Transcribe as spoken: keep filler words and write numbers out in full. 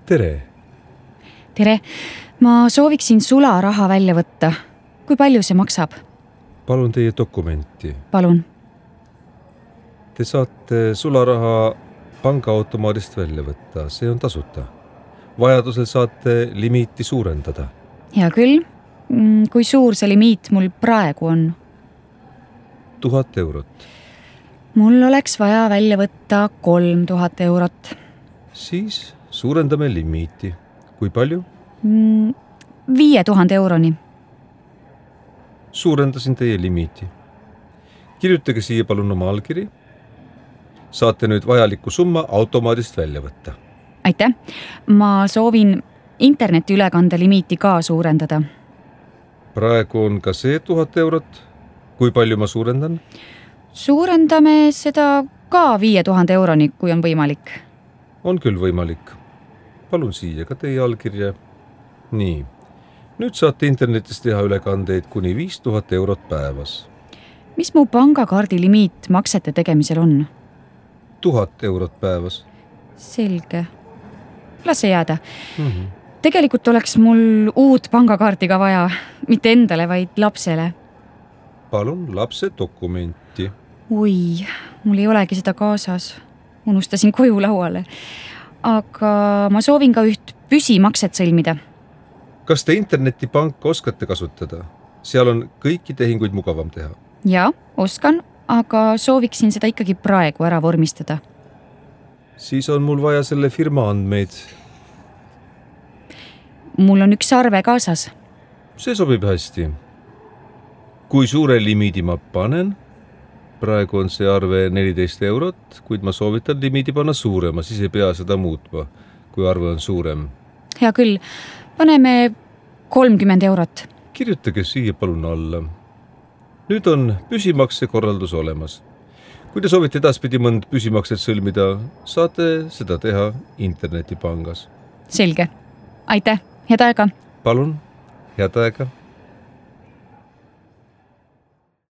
tere! Tere! Ma sooviksin sularaha välja võtta. Kui palju see maksab? Palun teie dokumenti. Palun. Te saate sularaha pangaautomaadist välja võtta. See on tasuta. Vajadusel saate limiiti suurendada. Hea küll. Kui suur see limiit mul praegu on? Tuhat eurot. Mul oleks vaja välja võtta kolm tuhat eurot. Siis suurendame limiiti. Kui palju? Viie tuhande euroni. Suurendasin teie limiiti. Kirjutage siia palun oma allkiri. Saate nüüd vajaliku summa automaadist välja võtta. Aitäh. Ma soovin interneti ülekande limiiti ka suurendada. Praegu on ka see tuhat eurot. Kui palju ma suurendan? Suurendame seda ka viie tuhande euroni, kui on võimalik. On küll võimalik. Palun siia ka teie allkirja. Nii. Nüüd saate internetis teha ülekandeid kuni viis tuhat eurot päevas. Mis mu pangakaardi limiit maksete tegemisel on? Tuhat eurot päevas. Selge. Lase jääda. Mm-hmm. Tegelikult oleks mul uut pangakaarti ka vaja. Mitte endale, vaid lapsele. Palun lapse dokumenti. Ui, mul ei olegi seda kaasas. Unustasin koju lauale. Aga ma soovin ka üht püsimakset sõlmida. Kas te internetipanka oskate kasutada? Seal on kõiki tehinguid mugavam teha. Jaa, oskan, aga sooviksin seda ikkagi praegu ära vormistada. Siis on mul vaja selle firma andmeid. Mul on üks arve kaasas. See sobib hästi. Kui suure limiidi ma panen? Praegu on see arve neliteist eurot, kuid ma soovitan limiidi panna suurema, siis ei pea seda muutma, kui arve on suurem. Hea küll. Paneme kolmkümmend eurot. Kirjutage siia palun alla. Nüüd on püsimakse korraldus olemas. Kui te soovite edaspidi mõnd püsimakset sõlmida, saate seda teha internetipangas. Selge. Aitäh. Head aega. Palun. Head aega.